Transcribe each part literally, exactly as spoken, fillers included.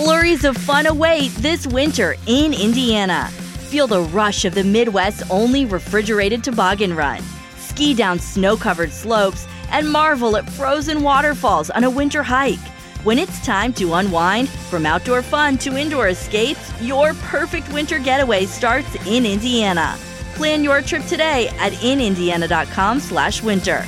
Flurries of fun await this winter in Indiana. Feel the rush of the Midwest's only refrigerated toboggan run. Ski down snow-covered slopes and marvel at frozen waterfalls on a winter hike. When it's time to unwind, from outdoor fun to indoor escapes, your perfect winter getaway starts in Indiana. Plan your trip today at in indiana dot com slash winter.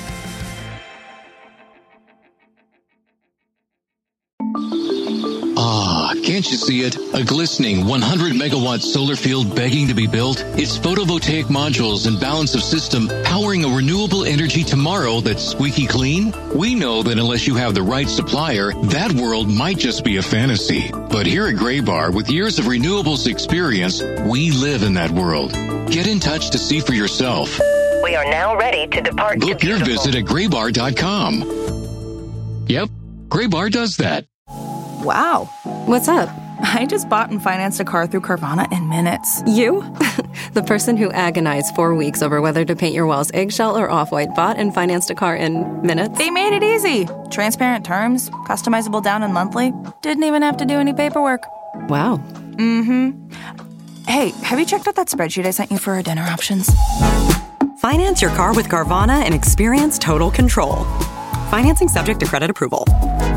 Ah, can't you see it? A glistening one hundred megawatt solar field begging to be built? Its photovoltaic modules and balance of system powering a renewable energy tomorrow that's squeaky clean? We know that unless you have the right supplier, that world might just be a fantasy. But here at Graybar, with years of renewables experience, we live in that world. Get in touch to see for yourself. We are now ready to depart. Book to your visit at graybar dot com. Yep, Graybar does that. Wow. What's up? I just bought and financed a car through Carvana in minutes. You? The person who agonized four weeks over whether to paint your walls eggshell or off-white bought and financed a car in minutes? They made it easy. Transparent terms, customizable down and monthly. Didn't even have to do any paperwork. Wow. Mm-hmm. Hey, have you checked out that spreadsheet I sent you for our dinner options? Finance your car with Carvana and experience total control. Financing subject to credit approval.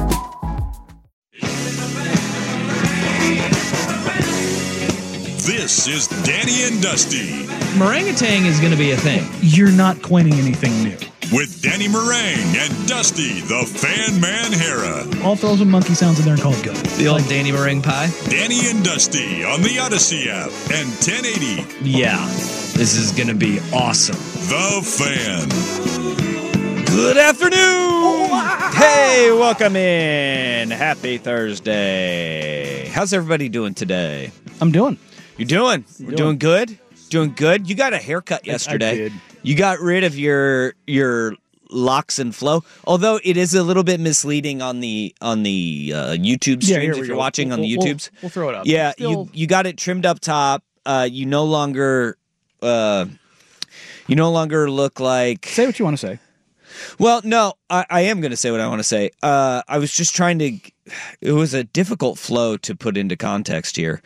This is Danny and Dusty. Meringatang is going to be a thing. You're not coining anything new. With Danny Meringue and Dusty, the Fan Man Hera. I'll throw some monkey sounds in there and call it go. The old like, Danny Meringue pie? Danny and Dusty on the Odyssey app and ten eighty. Yeah, this is going to be awesome. The Fan. Good afternoon. Oh, ah, hey, welcome in. Happy Thursday. How's everybody doing today? I'm doing. You're doing? We're doing. doing good? Doing good? You got a haircut yesterday. I did. You got rid of your your locks and flow. Although it is a little bit misleading on the on the uh, YouTube streams yeah, if you're go. watching we'll, on the we'll, YouTubes. We'll, we'll throw it up. Yeah, Still... you you got it trimmed up top. Uh, you no longer uh, you no longer look like. Say what you want to say. Well, no, I, I am going to say what I want to say. Uh, I was just trying to. It was a difficult flow to put into context here.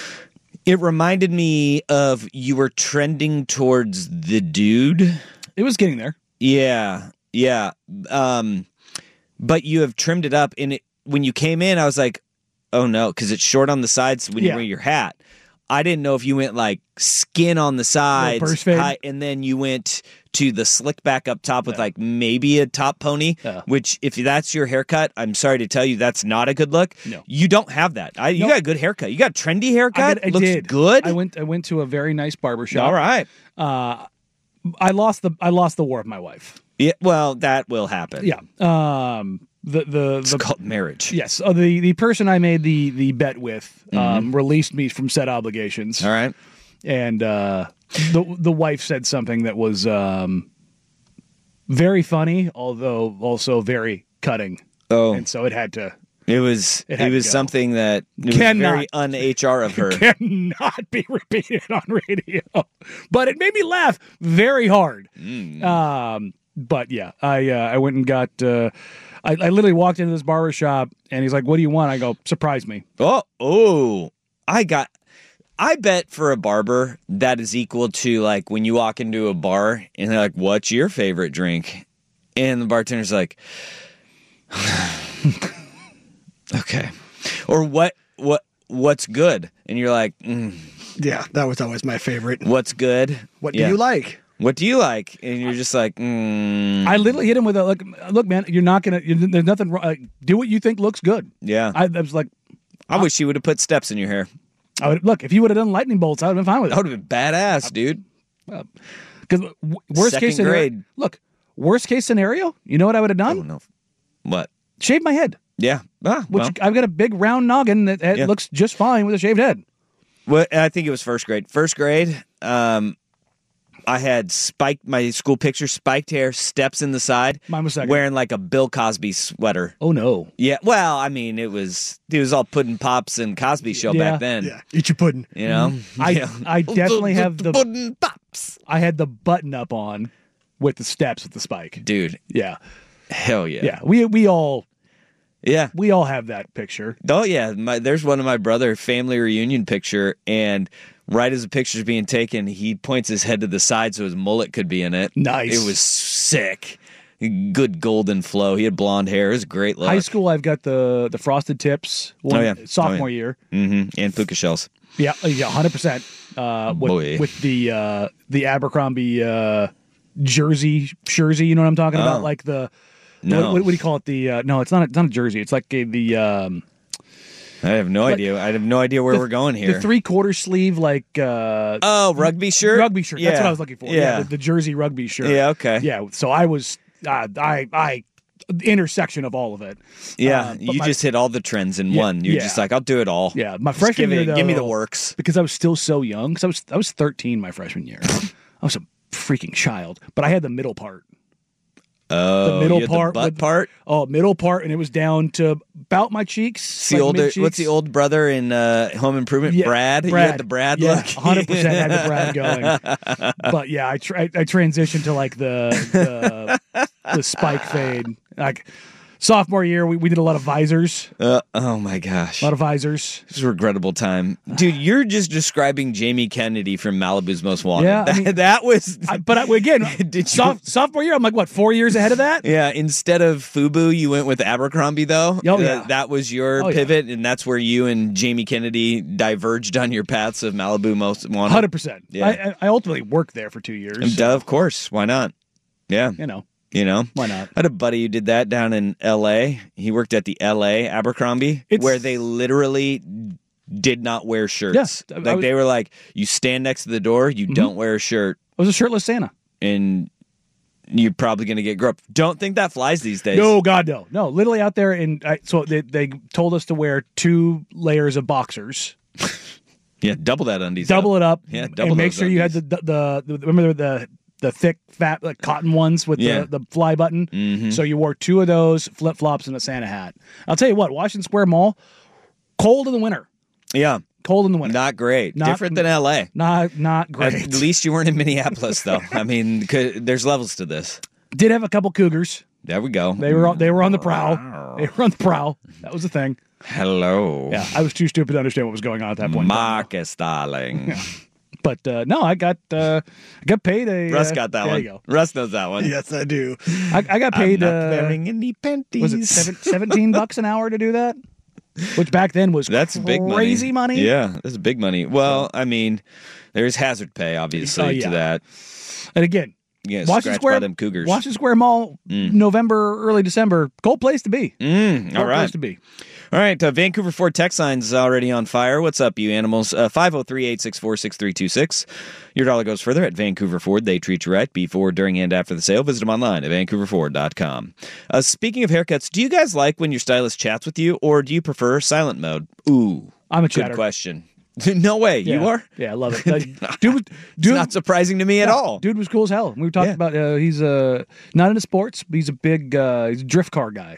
It reminded me of you were trending towards the dude. It was getting there. Yeah, yeah. Um, but you have trimmed it up, and it, when you came in, I was like, "Oh no," because it's short on the sides when yeah. you wear your hat. I didn't know if you went like skin on the sides, high, and then you went to the slick back up top with yeah. like maybe a top pony. Yeah. Which, if that's your haircut, I'm sorry to tell you, that's not a good look. No. You don't have that. I, you no. got a good haircut. You got a trendy haircut. I, got, I Looks did. good. I went. I went to a very nice barbershop. All right. Uh, I lost the. I lost the war of my wife. Yeah. Well, that will happen. Yeah. Um. The the it's the, called marriage. Yes. Uh, the the person I made the the bet with um, mm-hmm. released me from said obligations. All right. And uh, the the wife said something that was um, very funny, although also very cutting. Oh. And so it had to. It was it, it was something that it cannot, was very un-H R of her. Cannot be repeated on radio. But it made me laugh very hard. Mm. Um. But yeah, I uh, I went and got. Uh, I, I literally walked into this barber shop and he's like, "What do you want?" I go, "Surprise me." Oh, oh! I got. I bet for a barber that is equal to like when you walk into a bar and they're like, "What's your favorite drink?" And the bartender's like, "Okay," or what? What? What's good? And you're like, mm, "Yeah, that was always my favorite." What's good? What yeah. do you like? What do you like? And you're just like, mm. I literally hit him with a look. Look, man, you're not gonna. You're, there's nothing wrong. Like, do what you think looks good. Yeah, I, I was like, I uh, wish you would have put steps in your hair. I would look if you would have done lightning bolts. I would have been fine with it. That would have been badass, I, dude. Because uh, worst Second case scenario. grade. Look, worst case scenario. You know what I would have done? Oh no, what? Shave my head. Yeah, ah, which well. I've got a big round noggin that, that yeah. looks just fine with a shaved head. Well, I think it was first grade. First grade. Um, I had spiked my school picture, spiked hair, steps in the side. Mine was second. Wearing like a Bill Cosby sweater. Oh no! Yeah, well, I mean, it was it was all Puddin' Pops and Cosby Show yeah. back then. Yeah, eat your pudding. You know, I yeah. I definitely have the Puddin' Pops. I had the button up on with the steps with the spike, dude. Yeah, hell yeah. Yeah, we we all Yeah. We all have that picture. Oh, yeah. My, there's one of my brother family reunion picture, and right as the picture's being taken, he points his head to the side so his mullet could be in it. Nice. It was sick. Good golden flow. He had blonde hair. It was a great look. High school, I've got the the frosted tips. One, Oh, yeah. Sophomore Oh, yeah. year. Mm-hmm. And puka shells. Yeah, yeah, one hundred percent. Uh, with, Boy. with the uh, the Abercrombie uh, jersey, jersey. You know what I'm talking Oh. about? Like the No. what, what, do you call it? The uh, no, it's not. A, it's not a jersey. It's like a, the. Um, I have no Like- idea. I have no idea where the- we're going here. The three quarter sleeve, like uh, oh, rugby shirt. rugby shirt. That's Yeah. what I was looking for. Yeah, Yeah. the, the jersey rugby shirt. Yeah, okay. Yeah. So I was, uh, I, I, intersection of all of it. Yeah, Uh, but you my- just hit all the trends in Yeah, one. You're yeah. just like, I'll do it all. Yeah, my Just freshman give, year, it, give me the though, works. because I was still so young. Because I was, I was thirteen my freshman year. I was a freaking child, but I had the middle part. Oh, The middle you had the part, butt with- part. Oh, middle part, and it was down to about my cheeks. It's the like older, mid-cheeks. what's the old brother in uh, Home Improvement? Yeah, Brad. You had the Brad yeah, look. one hundred percent had the Brad going. But yeah, I tra- I transitioned to like the the, the spike fade. Like sophomore year, we, we did a lot of visors. Uh, oh my gosh, A lot of visors. it's a regrettable time, dude. You're just describing Jamie Kennedy from Malibu's Most Wanted. Yeah, I that, mean- that was. I, but I, again, Did you- soph- sophomore year, I'm like, what, four years ahead of that? Yeah, instead of FUBU, you went with Abercrombie, though. Oh, Uh, yeah. that was your Oh, yeah. pivot, and that's where you and Jamie Kennedy diverged on your paths of Malibu Most Wanted. one hundred percent. Yeah. I, I I ultimately worked there for two years. And, so, uh, of course, why not? Yeah, you know, you know, why not? I had a buddy who did that down in L A. He worked at the L A Abercrombie, It's- where they literally did not wear shirts. Yeah, I- I like was- they were like, you stand next to the door, you don't wear a shirt, I was a shirtless Santa. and you're probably going to get groped. Don't think that flies these days. No, God, no. No, literally out there. And I, so they, they told us to wear two layers of boxers. Yeah, double that undies. double up. it up, Yeah, double and make those sure you had undies. the, the the remember the the thick fat like cotton ones with Yeah. the, the fly button. Mhm. So you wore two of those, flip flops, and a Santa hat. I'll tell you what, Washington Square Mall, cold in the winter, Yeah, cold in the winter, not great. Not- Different than L A. not not great. At least you weren't in Minneapolis, though. I mean, 'cause there's levels to this. Did have a couple cougars. There we go. They were on, they were on the prowl. They were on the prowl. That was the thing. Hello. Yeah, I was too stupid to understand what was going on at that point. Marcus, darling. But uh, no, I got uh, I got paid a. Russ uh, got that there one. You go. Russ knows that one. Yes, I do. I, I got paid. I'm not uh, wearing any panties. was it seven, seventeen bucks an hour to do that? Which back then was That's big money. crazy money. Yeah, that's big money. Well, I mean, there's hazard pay, obviously, Oh, yeah. to that. And again, You get Washington scratched Square, by them cougars. Washington Square Mall, November, early December, cold place to be. Mm, all Cold right. place to be. All right, uh, Vancouver Ford text line's already on fire. What's up, you animals? Uh, five oh three, eight six four, six three two six. Your dollar goes further at Vancouver Ford. They treat you right before, during, and after the sale. Visit them online at vancouver ford dot com. Uh, speaking of haircuts, do you guys like when your stylist chats with you, or do you prefer silent mode? Ooh, I'm a good chatter. question. No way, you Yeah. are? Yeah, I love it. Like, dude, was- It's dude, not surprising to me at no, all. Dude was cool as hell. We were talking Yeah. about uh, he's uh, not into sports, but he's a big uh, he's a drift car guy.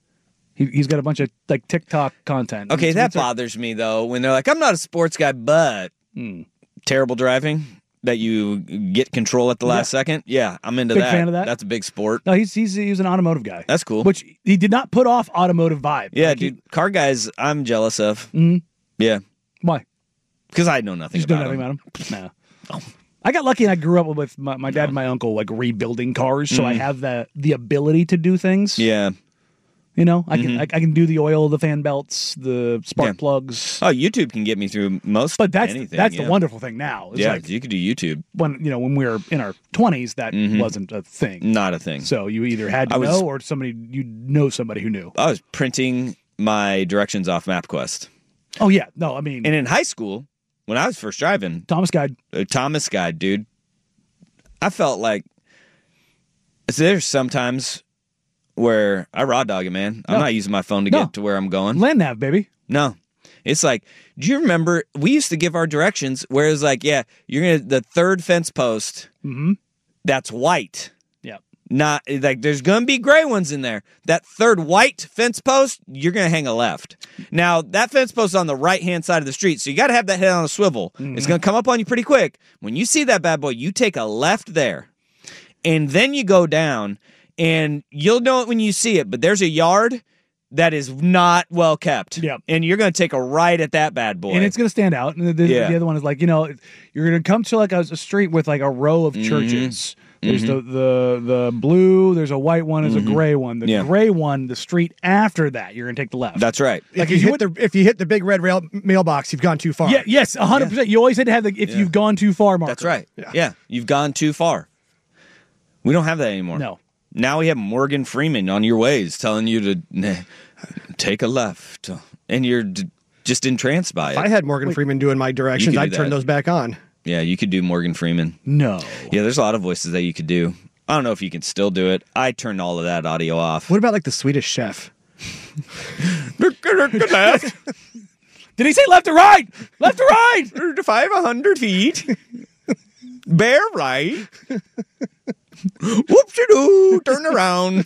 He, he's got a bunch of like TikTok content. Okay, It's- that it's a- bothers me, though, when they're like, I'm not a sports guy, but Hmm. terrible driving, that you get control at the last second. Yeah, I'm into Big that. fan of that. That's a big sport. No, he's he's he's an automotive guy. That's cool. Which he did not put off automotive vibe. Yeah, Like, he- dude, car guys, I'm jealous of. Mhm. Yeah, why? because I know nothing You just don't about know them. anything about him? No. I got lucky and I grew up with my, my dad and my uncle like rebuilding cars, so I have the the ability to do things. Mm. Yeah. You know, I can I, I can do the oil, the fan belts, the spark Yeah. plugs. Oh, YouTube can get me through most. But that's anything. that's yeah. the wonderful thing now. It's Yeah, like you could do YouTube. when you know when we were in our twenties, that Mhm. wasn't a thing. Not a thing. So you either had to I was- know or somebody you know somebody who knew. I was printing my directions off MapQuest, Oh yeah, no, I mean and in high school, when I was first driving, Thomas Guide. a Thomas guide, dude. I felt like so there's sometimes where I raw dog it, man. I'm No. not using my phone to No. get to where I'm going. Land nav, baby. No. It's like, do you remember we used to give our directions where it's like, yeah, you're gonna the third fence post, Mm-hmm. that's white. Yeah. Not like there's gonna be gray ones in there. That third white fence post, you're gonna hang a left. Now that fence post is on the right hand side of the street, so you gotta have that head on a swivel. Mm-hmm. It's gonna come up on you pretty quick. When you see that bad boy, you take a left there. And then you go down, and you'll know it when you see it, but there's a yard that is not well kept. Yep. And you're going to take a right at that bad boy. And it's going to stand out. And the, the, Yeah. the other one is like, you know, you're going to come to like a, a street with like a row of churches. There's Mm-hmm. the, the the blue, there's a white one, there's a gray one. The Yeah. gray one, the street after that, you're going to take the left. That's right. If you, hit the if you hit the big red rail mailbox, you've gone too far. Yeah, yes, one hundred percent. You always had to have the if Yeah. you've gone too far marker. That's right. Yeah. Yeah. You've gone too far. We don't have that anymore. No. Now we have Morgan Freeman on your ways telling you to nah, take a left. And you're d- just entranced by it. If I had Morgan Freeman doing my directions, do I'd turn that. those back on. Yeah, you could do Morgan Freeman. No. Yeah, there's a lot of voices that you could do. I don't know if you can still do it. I turned all of that audio off. What about like the Swedish Chef? Left. Did he say left or right? Left or right? five hundred feet. Bear right. Whoop-de-doo. Turn around.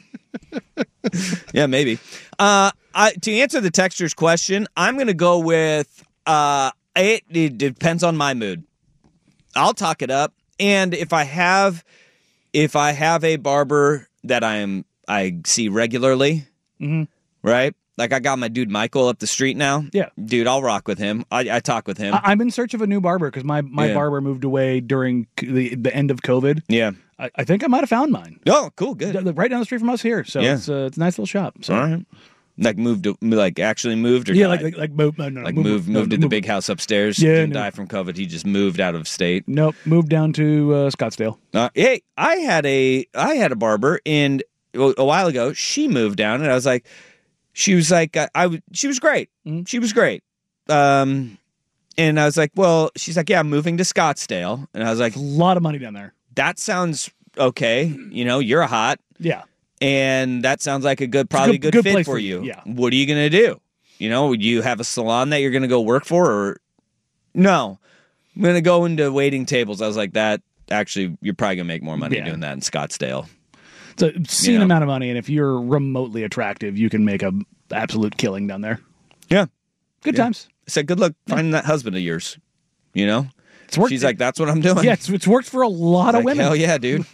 Yeah, maybe. Uh, I, to answer the texter's question, I'm going to go with uh, it, it depends on my mood. I'll talk it up, and if I have if I have a barber that I'm I see regularly, Mm-hmm. right? Like I got my dude Michael up the street now. Yeah. Dude, I'll rock with him. I, I talk with him. I, I'm in search of a new barber because my, my Yeah. barber moved away during c- the, the end of COVID. yeah. I, I think I might have found mine. Oh, cool, good. D- Right down the street from us here. So Yeah. it's, uh, it's a nice little shop. So. All right. Like moved, to, like actually moved, or Yeah, died? like, like, like, move, no, no, like move, moved, no, moved to the move- big house upstairs. Yeah, Didn't no. die from COVID. He just moved out of state. Nope, moved down to uh, Scottsdale. Uh, hey, I had a I had a barber, and a a while ago she moved down, and I was like, she was like, I, I w- she was great. Mm-hmm. She was great. Um, and I was like, well, she's like, yeah, I'm moving to Scottsdale, and I was like, A lot of money down there. that sounds okay. You know, you're hot. Yeah. And that sounds like a good, probably good- good, good fit place for for you. you, yeah. What are you going to do? You know, do you have a salon that you're going to go work for, or no? I'm going to go into waiting tables. I was like, that actually, you're probably going to make more money Yeah. doing that in Scottsdale. It's a obscene You know. amount of money, and if you're remotely attractive, you can make a absolute killing down there. Yeah. Good Yeah. times. I said, good luck finding that husband of yours. You know, It's worked. she's like, that's what I'm doing. yeah, it's, it's worked for a lot Like, of women. hell yeah, dude.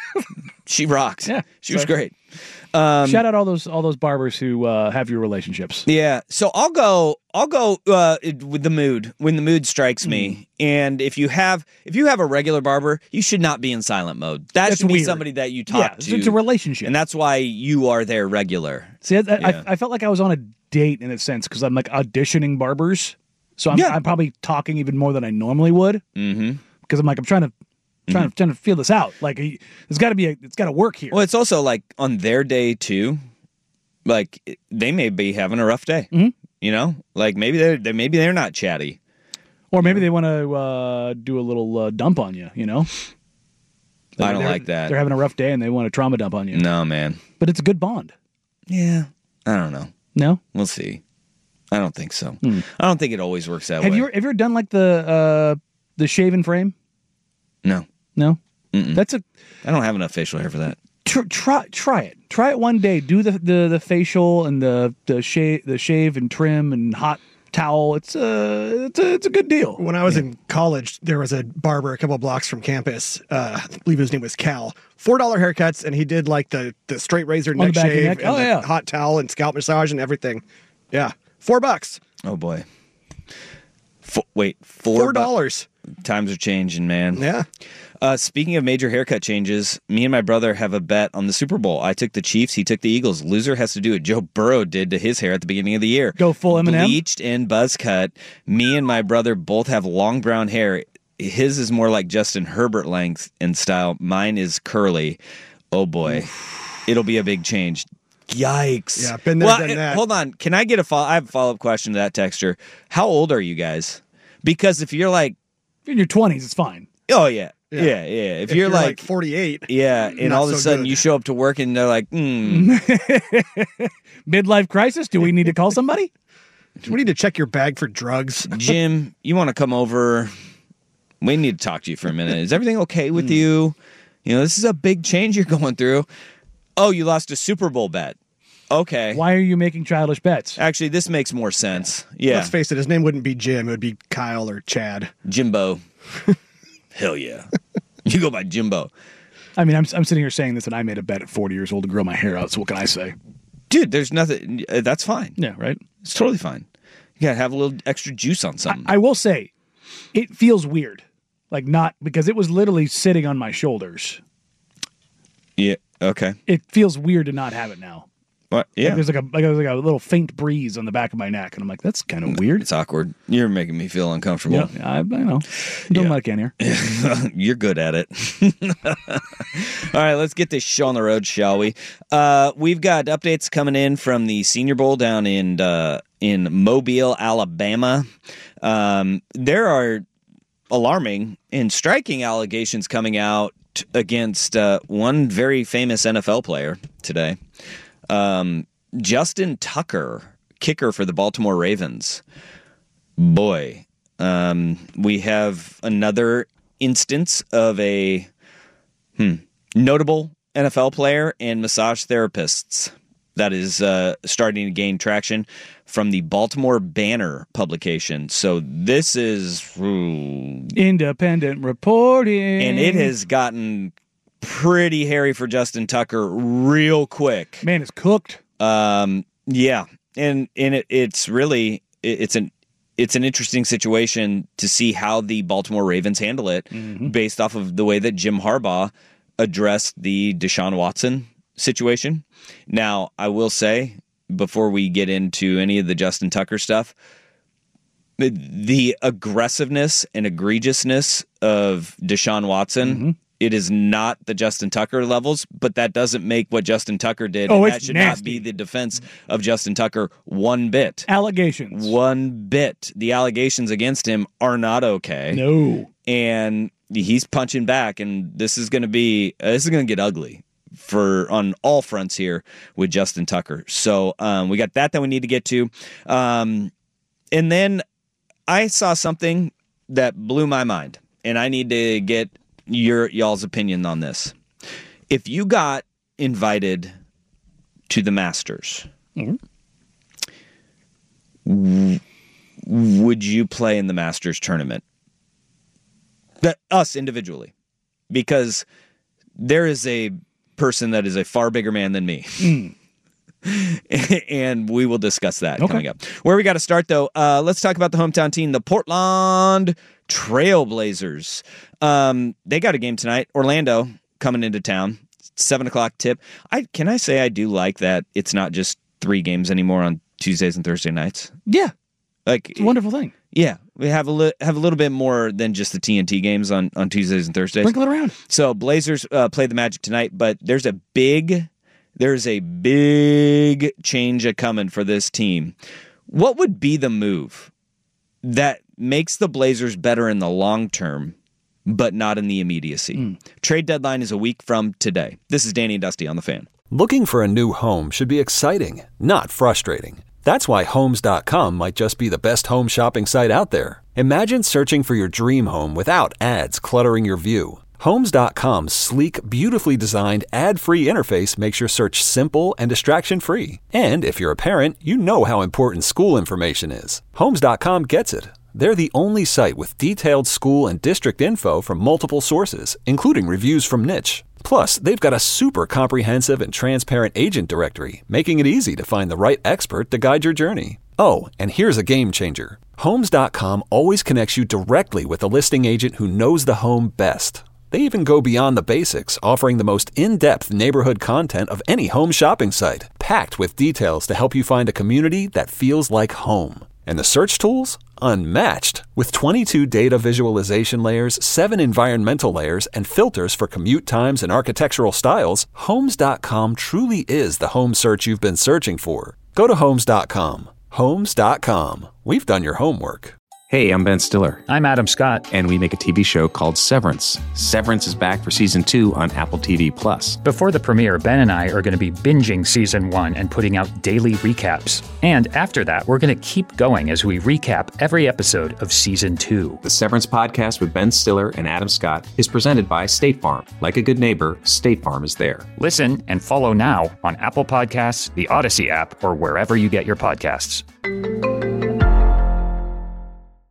She rocks. Yeah. She was So- great. Um, Shout out all those all those barbers who uh, have your relationships. Yeah, so I'll go. I'll go uh, with the mood when the mood strikes me. Mm. And if you have, if you have a regular barber, you should not be in silent mode. That That's should be weird. somebody that you talk Yeah, to. it's, it's a relationship. and that's why you are there regular. See, I, I, Yeah. I felt like I was on a date in a sense because I'm like auditioning barbers, so I'm, Yeah. I'm probably talking even more than I normally would. Mm-hmm. Because I'm like I'm trying to trying to trying to feel this out. Like he- there's got to be a, it's got to work here. Well, it's also like on their day too. Like they may be having a rough day. Mhm. You know, like maybe they're, they maybe they're not chatty. Or maybe they want to uh, do a little uh, dump on you. You know, I don't They're- like that. They're having a rough day and they want to trauma dump on you. No, man. But it's a good bond. Yeah, I don't know. No. We'll see. I don't think so. I don't think it always works that Hmm. Have way. you have you ever done like the uh, the shaven frame? No. No. Mm-mm. That's a I don't have enough facial hair for that. tr- try try it. Try it one day. Do the the, the facial and the the shave the shave and trim and hot towel. It's a it's a, it's a good deal. When I was in college, there was a barber a couple blocks from campus. Uh, I believe his name was Cal. Four dollar haircuts, and he did like the the straight razor On the neck back of your shave, neck? and Oh, the yeah. hot towel and scalp massage and everything. Yeah, four bucks. Oh boy. Four, wait, four Four bu- dollars. Times are changing, man. Yeah. Uh, speaking of major haircut changes, me and my brother have a bet on the Super Bowl. I took the Chiefs, he took the Eagles. Loser has to do what Joe Burrow did to his hair at the beginning of the year. Go full Eminem? Bleached and buzz cut. Me and my brother both have long brown hair. His is more like Justin Herbert length and style. Mine is curly. Oh boy. It'll be a big change. Yikes. Yeah, been there, well, done uh, that. Hold on. Can I get a follow? I have a follow up question to that texter. How old are you guys? Because if you're like, If you're in your twenties, it's fine. oh yeah, Yeah. yeah, yeah. If, If you're, like, forty-eight, yeah, and not all of a so sudden good. you show up to work and they're like, hmm, Midlife crisis. Do we need to call somebody? do we need to check your bag for drugs? Jim, you want to come over? We need to talk to you for a minute. Is everything okay with Hmm. you? You know, this is a big change you're going through. Oh, you lost a Super Bowl bet. Okay. Why are you making childish bets? Actually, this makes more sense. Yeah. Let's face it, his name wouldn't be Jim. It would be Kyle or Chad. Jimbo. Hell yeah. You go by Jimbo. I mean, I'm I'm sitting here saying this, and I made a bet at forty years old to grow my hair out. So what can I say? Dude, there's nothing. Uh, that's fine. Yeah, right? It's totally fine. You gotta have a little extra juice on something. I, I will say, it feels weird. Like, not because it was literally sitting on my shoulders. Yeah, okay. It feels weird to not have it now. What? Yeah. Like there's like a like, there's like a little faint breeze on the back of my neck, and I'm like, that's kind of weird. It's awkward. You're making me feel uncomfortable. Yeah, I, I know. I'm doing Yeah. what I can here. You're good at it. All right, let's get this show on the road, shall we? Uh, we've got updates coming in from the Senior Bowl down in uh, in Mobile, Alabama. Um, there are alarming and striking allegations coming out against uh, one very famous N F L player today. Um, Justin Tucker, kicker for the Baltimore Ravens. Boy, um, we have another instance of a hmm, notable N F L player and massage therapists that is uh, starting to gain traction from the Baltimore Banner publication. So this is ooh, independent reporting, and it has gotten pretty hairy for Justin Tucker real quick. Man, it's cooked. Um, yeah, and and it, it's really it, it's an it's an interesting situation to see how the Baltimore Ravens handle it, mm-hmm. based off of the way that Jim Harbaugh addressed the Deshaun Watson situation. Now, I will say, before we get into any of the Justin Tucker stuff, the aggressiveness and egregiousness of Deshaun Watson, mm-hmm. it is not the Justin Tucker levels, but that doesn't make what Justin Tucker did. Oh, and it's that should nasty. not be the defense of Justin Tucker one bit. Allegations. One bit. The allegations against him are not okay. No. And he's punching back, and this is going to be, uh, this is going to get ugly for on all fronts here with Justin Tucker. So um, we got that that we need to get to. Um, and then I saw something that blew my mind, and I need to get your y'all's opinion on this. If you got invited to the Masters, mm-hmm. w- would you play in the Masters tournament? That, us individually, because there is a person that is a far bigger man than me. Mm. And we will discuss that okay. coming up. Where we got to start, though, uh, let's talk about the hometown team, the Portland Trailblazers. Um, they got a game tonight. Orlando coming into town, seven o'clock tip. I Can I say I do like that it's not just three games anymore on Tuesdays and Thursday nights? Yeah. Like, it's a wonderful thing. Yeah, we have a li- have a little bit more than just the T N T games on, on Tuesdays and Thursdays. Sprinkle it around. So Blazers uh, play the Magic tonight, but there's a big there's a big change a coming for this team. What would be the move that makes the Blazers better in the long term, but not in the immediacy? Mm. Trade deadline is a week from today. This is Danny and Dusty on The Fan. Looking for a new home should be exciting, not frustrating. That's why Homes dot com might just be the best home shopping site out there. Imagine searching for your dream home without ads cluttering your view. Homes dot com's sleek, beautifully designed, ad-free interface makes your search simple and distraction-free. And if you're a parent, you know how important school information is. Homes dot com gets it. They're the only site with detailed school and district info from multiple sources, including reviews from Niche. Plus, they've got a super comprehensive and transparent agent directory, making it easy to find the right expert to guide your journey. Oh, and here's a game changer. Homes dot com always connects you directly with a listing agent who knows the home best. They even go beyond the basics, offering the most in-depth neighborhood content of any home shopping site, packed with details to help you find a community that feels like home. And the search tools? Unmatched. With twenty-two data visualization layers, seven environmental layers, and filters for commute times and architectural styles, Homes dot com truly is the home search you've been searching for. Go to Homes dot com. Homes dot com. We've done your homework. Hey, I'm Ben Stiller. I'm Adam Scott. And we make a T V show called Severance. Severance is back for season two on Apple T V Plus. Before the premiere, Ben and I are going to be binging season one and putting out daily recaps. And after that, we're going to keep going as we recap every episode of season two. The Severance podcast with Ben Stiller and Adam Scott is presented by State Farm. Like a good neighbor, State Farm is there. Listen and follow now on Apple Podcasts, the Odyssey app, or wherever you get your podcasts.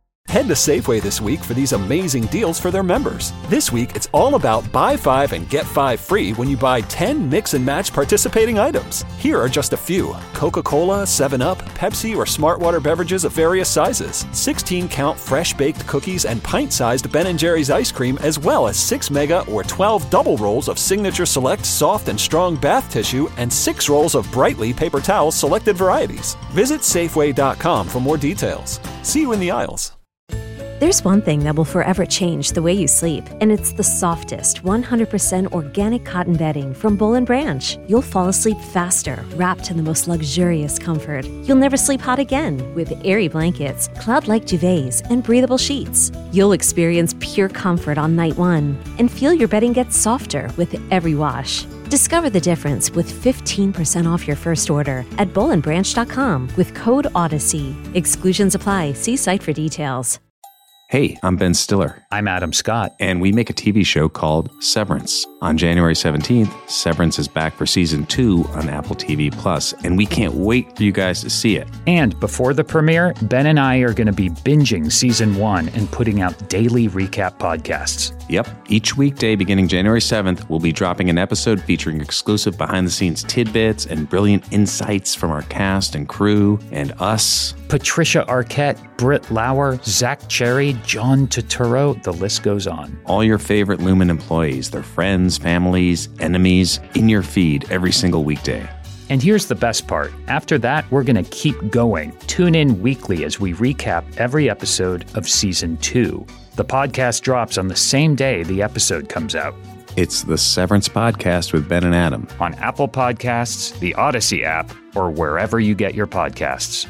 Head to Safeway this week for these amazing deals for their members. This week, it's all about buy five and get five free when you buy ten mix and match participating items. Here are just a few: Coca-Cola, seven up, Pepsi, or Smartwater beverages of various sizes, sixteen count fresh baked cookies and pint-sized Ben and Jerry's ice cream, as well as six mega or twelve double rolls of Signature Select soft and strong bath tissue and six rolls of Brightly paper towels selected varieties. Visit Safeway dot com for more details. See you in the aisles. There's one thing that will forever change the way you sleep, and it's the softest, one hundred percent organic cotton bedding from Boll and Branch. You'll fall asleep faster, wrapped in the most luxurious comfort. You'll never sleep hot again with airy blankets, cloud-like duvets, and breathable sheets. You'll experience pure comfort on night one and feel your bedding gets softer with every wash. Discover the difference with fifteen percent off your first order at boll and branch dot com with code Odyssey. Exclusions apply. See site for details. Hey, I'm Ben Stiller. I'm Adam Scott. And we make a T V show called Severance. On January seventeenth, Severance is back for season two on Apple T V Plus, and we can't wait for you guys to see it. And before the premiere, Ben and I are going to be binging season one and putting out daily recap podcasts. Yep. Each weekday beginning January seventh, we'll be dropping an episode featuring exclusive behind-the-scenes tidbits and brilliant insights from our cast and crew and us. Patricia Arquette, Britt Lauer, Zach Cherry, John Turturro, the list goes on. All your favorite Lumen employees, their friends, families, enemies, in your feed every single weekday. And here's the best part. After that, we're going to keep going. Tune in weekly as we recap every episode of season two. The podcast drops on the same day the episode comes out. It's the Severance Podcast with Ben and Adam. On Apple Podcasts, the Odyssey app, or wherever you get your podcasts.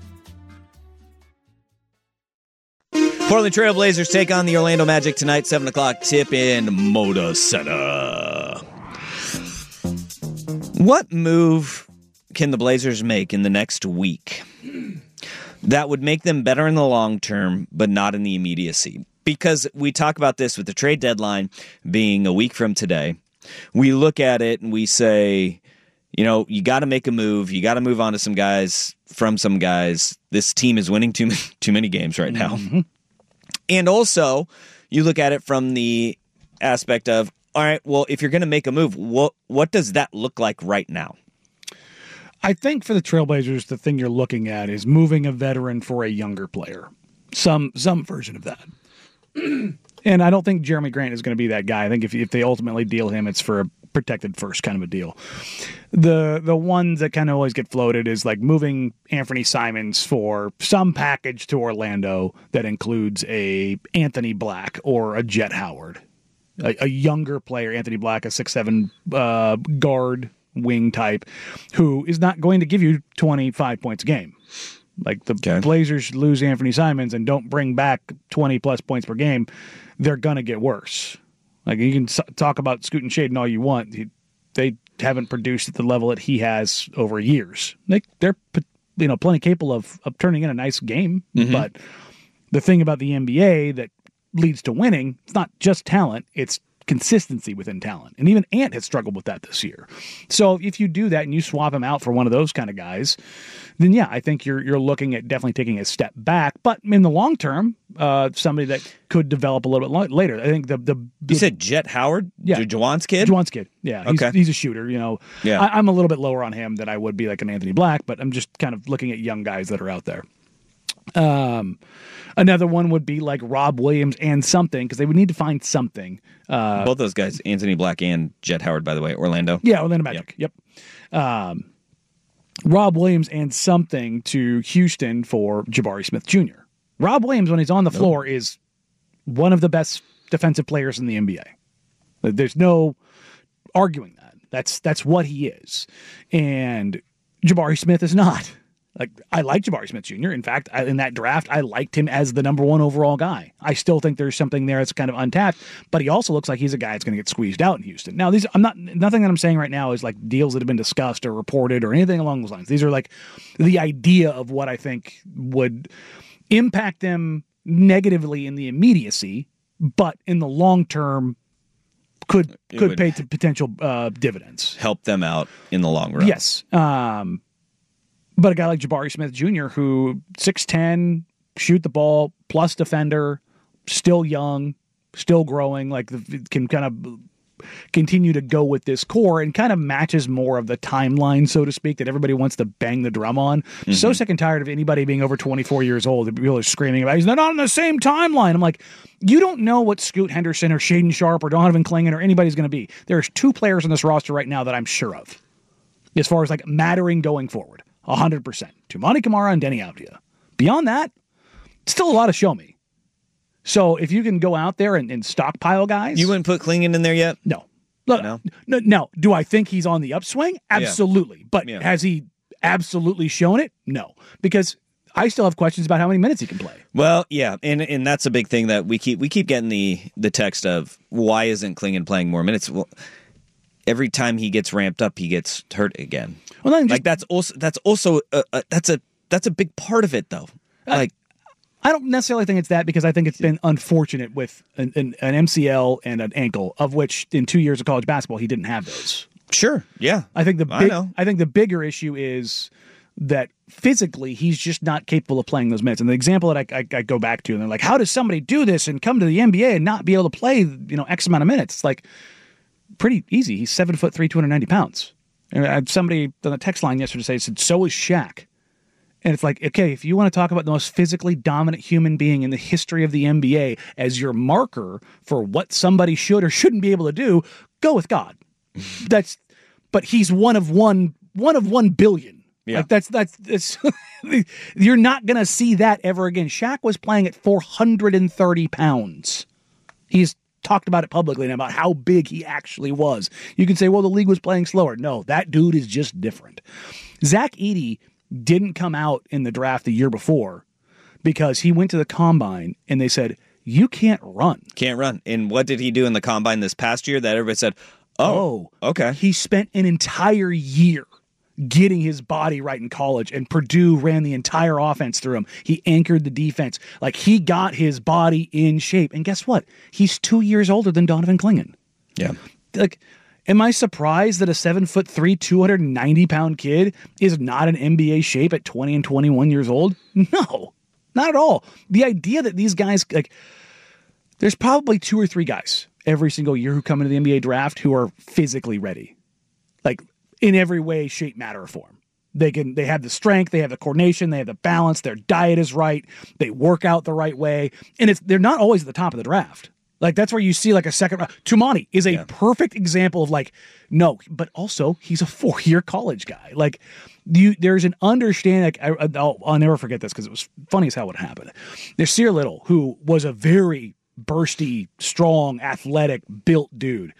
Portland Trail Blazers take on the Orlando Magic tonight, seven o'clock tip in Moda Center. What move can the Blazers make in the next week that would make them better in the long term, but not in the immediacy? Because we talk about this with the trade deadline being a week from today. We look at it and we say, you know, you got to make a move. You got to move on to some guys from some guys. This team is winning too, too many games right now. Mm-hmm. And also, you look at it from the aspect of, all right, well, if you're going to make a move, what what does that look like right now? I think for the Trailblazers, the thing you're looking at is moving a veteran for a younger player. Some some version of that. And I don't think Jeremy Grant is going to be that guy. I think if if they ultimately deal him, it's for a protected first kind of a deal. The the ones that kind of always get floated is like moving Anthony Simons for some package to Orlando that includes a Anthony Black or a Jet Howard. A, a younger player, Anthony Black, a six seven uh, guard wing type, who is not going to give you twenty-five points a game. Like the okay. Blazers lose Anthony Simons and don't bring back twenty plus points per game, they're going to get worse. Like you can s- talk about Scoot and Shaden all you want. He, they haven't produced at the level that he has over years. They, they're you know plenty capable of, of turning in a nice game. Mm-hmm. But the thing about the N B A that leads to winning, it's not just talent, it's consistency within talent. And even Ant has struggled with that this year. So if you do that and you swap him out for one of those kind of guys, then yeah, I think you're you're looking at definitely taking a step back. But in the long term, uh, somebody that could develop a little bit lo- later. I think the the, the you said Jet Howard, yeah, Juwan's kid, Juwan's kid, yeah, he's, okay, he's a shooter. You know, yeah, I, I'm a little bit lower on him than I would be like an Anthony Black, but I'm just kind of looking at young guys that are out there. Um, another one would be like Rob Williams and something, because they would need to find something. Uh, Both those guys, Anthony Black and Jet Howard, by the way, Orlando. Yeah, Orlando Magic. Yep. yep. Um, Rob Williams and something to Houston for Jabari Smith Junior Rob Williams, when he's on the floor, nope. is one of the best defensive players in the N B A. There's no arguing that. That's that's what he is. And Jabari Smith is not. Like, I like Jabari Smith Junior In fact, I, in that draft, I liked him as the number one overall guy. I still think there's something there that's kind of untapped, but he also looks like he's a guy that's going to get squeezed out in Houston. Now, these I'm not nothing that I'm saying right now is like deals that have been discussed or reported or anything along those lines. These are like the idea of what I think would impact them negatively in the immediacy, but in the long term could it could pay to potential uh, dividends. Help them out in the long run. Yes. Um, But a guy like Jabari Smith Junior, who six ten, shoot the ball, plus defender, still young, still growing, like the, can kind of continue to go with this core and kind of matches more of the timeline, so to speak, that everybody wants to bang the drum on. Mm-hmm. So sick and tired of anybody being over twenty-four years old and people are screaming about, he's not on the same timeline. I'm like, you don't know what Scoot Henderson or Shaden Sharp or Donovan Clingan or anybody's going to be. There's two players on this roster right now that I'm sure of, as far as like mattering going forward, one hundred percent. Toumani Camara and Denny Avdia. Beyond that, still a lot of show me. So if you can go out there and, and stockpile guys. You wouldn't put Clingan in there yet? No. Look, no. no. No. Do I think he's on the upswing? Absolutely. Yeah. But yeah. has he absolutely shown it? No. Because I still have questions about how many minutes he can play. Well, yeah, and and that's a big thing that we keep we keep getting the the text of, why isn't Clingan playing more minutes? Well, every time he gets ramped up, he gets hurt again. Well, just, like that's also that's also a, a, that's a that's a big part of it, though. Uh, like. I don't necessarily think it's that, because I think it's been unfortunate with an, an, an M C L and an ankle, of which in two years of college basketball he didn't have those. Sure, yeah. I think the big, I, know. I think the bigger issue is that physically he's just not capable of playing those minutes. And the example that I, I, I go back to, and they're like, how does somebody do this and come to the N B A and not be able to play, you know, X amount of minutes? It's like pretty easy. He's seven foot three, two hundred ninety pounds. And I had somebody on the text line yesterday say, said, so is Shaq. And it's like, okay, if you want to talk about the most physically dominant human being in the history of the N B A as your marker for what somebody should or shouldn't be able to do, go with God. That's, but he's one of one, one of one billion. Yeah. Like that's, that's, that's you're not going to see that ever again. Shaq was playing at four hundred thirty pounds. He's talked about it publicly and about how big he actually was. You can say, well, the league was playing slower. No, that dude is just different. Zach Edey didn't come out in the draft the year before because he went to the combine and they said, you can't run. Can't run. And what did he do in the combine this past year that everybody said, oh, oh okay. He spent an entire year getting his body right in college, and Purdue ran the entire offense through him. He anchored the defense. Like, he got his body in shape. And guess what? He's two years older than Donovan Clingan. Yeah. Like, am I surprised that a seven foot three, two hundred ninety pound kid is not in N B A shape at twenty and twenty-one years old? No, not at all. The idea that these guys, like, there's probably two or three guys every single year who come into the N B A draft who are physically ready, like in every way, shape, matter, or form. They can, they have the strength, they have the coordination, they have the balance, their diet is right, they work out the right way, and it's they're not always at the top of the draft. Like, that's where you see like a second round. Toumani is a yeah. perfect example of like, no, but also he's a four-year college guy. Like, you, there's an understanding. Like, I, I'll, I'll never forget this because it was funny as hell what happened. There's Sear Little, who was a very bursty, strong, athletic, built dude.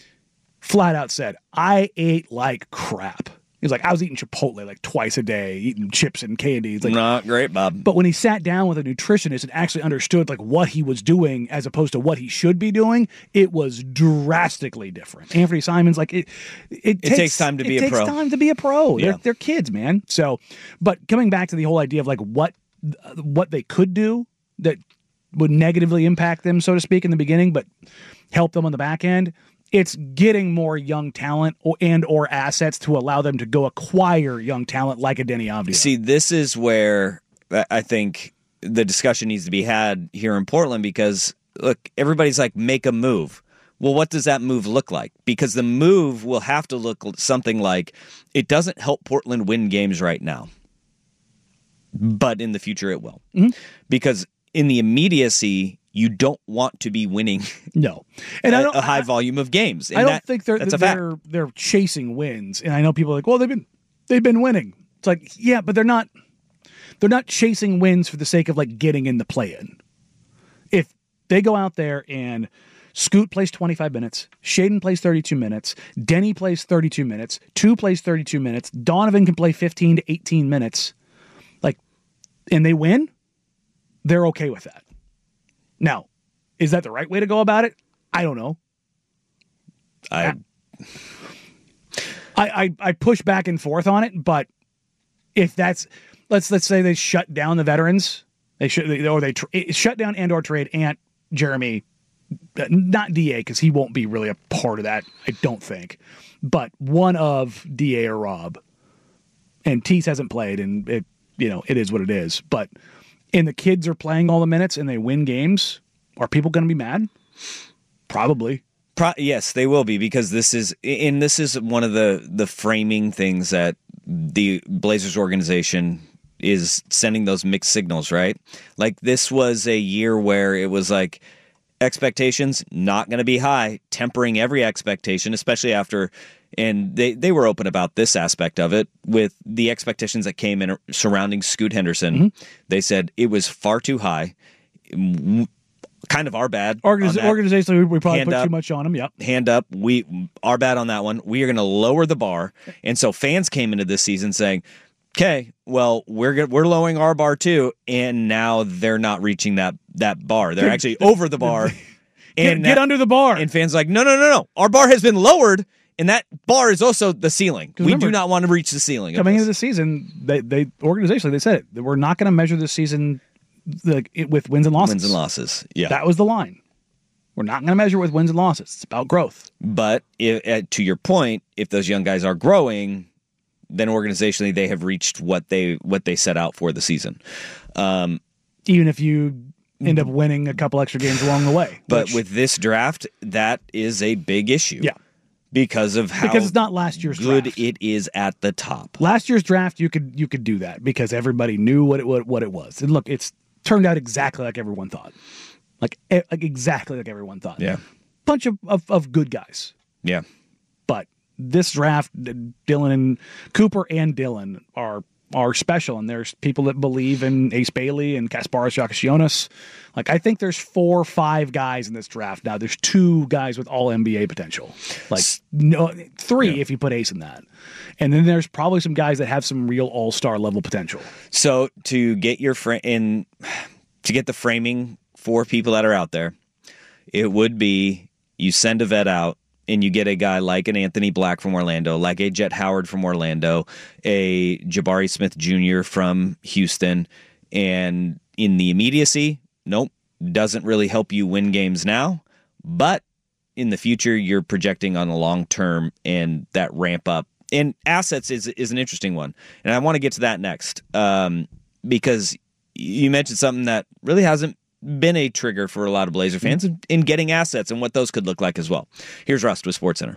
Flat out said, I ate like crap. He was like, I was eating Chipotle like twice a day, eating chips and candy. He's like, not great, Bob. But when he sat down with a nutritionist and actually understood like what he was doing as opposed to what he should be doing, it was drastically different. Anthony Simons, like it, it, it takes, takes time to be a pro. It takes time to be a pro. Yeah. They're, they're kids, man. So, but coming back to the whole idea of like what what they could do that would negatively impact them, so to speak, in the beginning, but help them on the back end. It's getting more young talent or, and or assets to allow them to go acquire young talent like a Denny Avdia. See, this is where I think the discussion needs to be had here in Portland because, look, everybody's like, make a move. Well, what does that move look like? Because the move will have to look something like, it doesn't help Portland win games right now, but in the future it will. Mm-hmm. Because in the immediacy, you don't want to be winning no, and a, I don't, a high volume of games. And I don't that, think they're that's they're they're chasing wins. And I know people are like, well, they've been they've been winning. It's like, yeah, but they're not they're not chasing wins for the sake of like getting in the play-in. If they go out there and Scoot plays twenty-five minutes, Shaden plays thirty-two minutes, Denny plays thirty-two minutes, Two plays thirty-two minutes, Donovan can play fifteen to eighteen minutes, like, and they win, they're okay with that. Now, is that the right way to go about it? I don't know. I, I, I, I push back and forth on it, but if that's let's let's say they shut down the veterans, they should or they tra- shut down and or trade Ant, Jeremy, not D A because he won't be really a part of that. I don't think, but one of D A or Rob, and Tease hasn't played, and it you know it is what it is, but. and the kids are playing all the minutes and they win games, are people going to be mad? Probably. Pro- yes, they will be, because this is and this is one of the the framing things that the Blazers organization is sending those mixed signals, right? Like, this was a year where it was like expectations not going to be high, tempering every expectation, especially after, and they, they were open about this aspect of it, with the expectations that came in surrounding Scoot Henderson. Mm-hmm. They said it was far too high. Kind of our bad. Organiz- organizationally, we probably Hand put up. too much on them. Yep. Hand up. We are bad on that one. We are going to lower the bar. And so fans came into this season saying, okay, well, we're go- we're lowering our bar too, and now they're not reaching that that bar. They're actually over the bar. get, and get that, under the bar. And fans are like, no, no, no, no. Our bar has been lowered, and that bar is also the ceiling. We remember, do not want to reach the ceiling. Coming of into the season, they they organizationally they said it. We're not going to measure this season like it, with wins and losses. Wins and losses. Yeah, that was the line. We're not going to measure with wins and losses. It's about growth. But if, uh, to your point, if those young guys are growing, then organizationally they have reached what they what they set out for the season. Um, Even if you end up winning a couple extra games along the way. But which, with this draft, that is a big issue. Yeah. Because of how because it's not last year's good draft. it is at the top. Last year's draft, you could you could do that because everybody knew what it what, what it was. And look, it's turned out exactly like everyone thought. Like, e- like exactly like everyone thought. Yeah. Bunch of, of, of good guys. Yeah. But this draft, Dylan and Cooper and Dylan are are special, and there's people that believe in Ace Bailey and Kasparas Giakoušionis. Like, I think there's four or five guys in this draft now. There's two guys with all N B A potential. Like, no, three yeah. if you put Ace in that. And then there's probably some guys that have some real all-star level potential. So to get your fra- in to get the framing for people that are out there, it would be you send a vet out and you get a guy like an Anthony Black from Orlando, like a Jet Howard from Orlando, a Jabari Smith Junior from Houston, and in the immediacy, nope, doesn't really help you win games now, but in the future, you're projecting on the long term and that ramp up. And assets is is an interesting one, and I want to get to that next um, because you mentioned something that really hasn't been a trigger for a lot of Blazer fans in, in getting assets and what those could look like as well. Here's Rust with SportsCenter.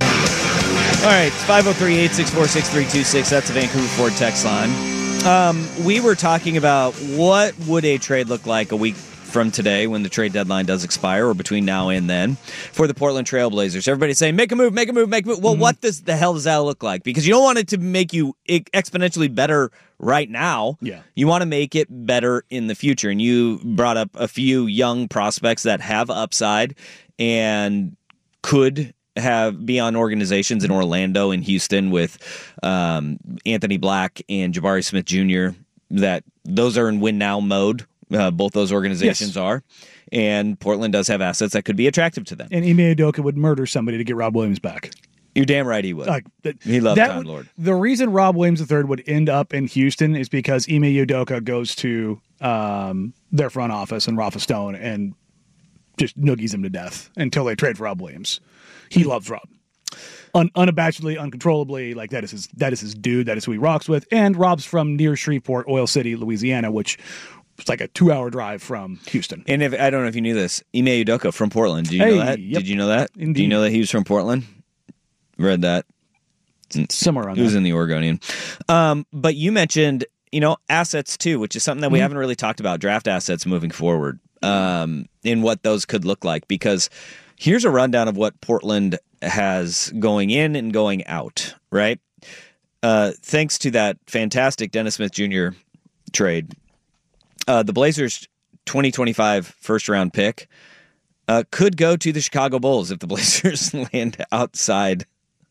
All right, it's five oh three, eight six four, six three two six. That's the Vancouver Ford text line. Um, we were talking about what would a trade look like a week from today when the trade deadline does expire, or between now and then, for the Portland Trail Blazers. Everybody's saying, make a move, make a move, make a move. Well, mm-hmm. what does the hell does that look like? Because you don't want it to make you exponentially better right now. Yeah. You want to make it better in the future. And you brought up a few young prospects that have upside and could have be on organizations in Orlando and Houston with um, Anthony Black and Jabari Smith Junior That those are in win now mode. Uh, both those organizations yes. are, and Portland does have assets that could be attractive to them. And Ime Udoka would murder somebody to get Rob Williams back. You're damn right he would. Like, that, he loved that Time would, Lord. The reason Rob Williams the third would end up in Houston is because Ime Udoka goes to um, their front office and Rafa Stone and just noogies him to death until they trade for Rob Williams. He loves Rob. Un- unabashedly, uncontrollably, like that is his that is his dude. That is who he rocks with. And Rob's from near Shreveport, Oil City, Louisiana, which it's like a two-hour drive from Houston. And if I don't know if you knew this, Ime Udoka from Portland. Did you hey, know that? Yep. Did you know that? Indeed. Do you know that he was from Portland? Read that. Somewhere on He was that. in the Oregonian. Um, but you mentioned, you know, assets too, which is something that we Mm-hmm. haven't really talked about, draft assets moving forward, um, and what those could look like. Because here's a rundown of what Portland has going in and going out, right? Uh, thanks to that fantastic Dennis Smith Junior trade, Uh, the Blazers' twenty twenty-five first-round pick uh, could go to the Chicago Bulls if the Blazers land outside.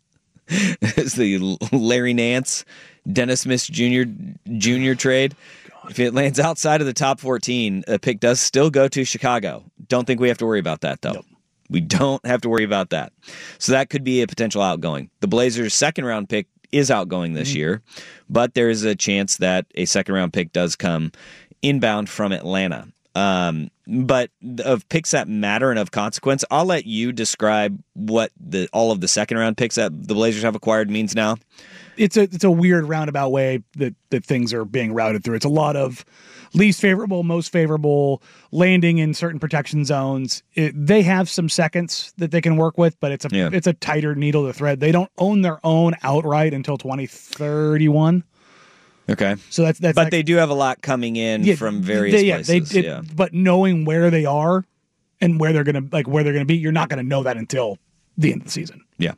As the Larry Nance, Dennis Smith Junior Junior trade. God. If it lands outside of the top fourteen, a pick does still go to Chicago. Don't think we have to worry about that, though. Nope. We don't have to worry about that. So that could be a potential outgoing. The Blazers' second-round pick is outgoing this mm-hmm. year, but there is a chance that a second-round pick does come inbound from Atlanta. Um, but of picks that matter and of consequence, I'll let you describe what the all of the second round picks that the Blazers have acquired means now. It's a it's a weird roundabout way that, that things are being routed through. It's a lot of least favorable, most favorable, landing in certain protection zones. It, they have some seconds that they can work with, but it's a Yeah. it's a tighter needle to thread. They don't own their own outright until twenty thirty-one. Okay. So that's that's but like- they do have a lot coming in Yeah, from various they, yeah, places. They, it, yeah. But knowing where they are and where they're gonna like where they're gonna be, you're not gonna know that until the end of the season. Yeah.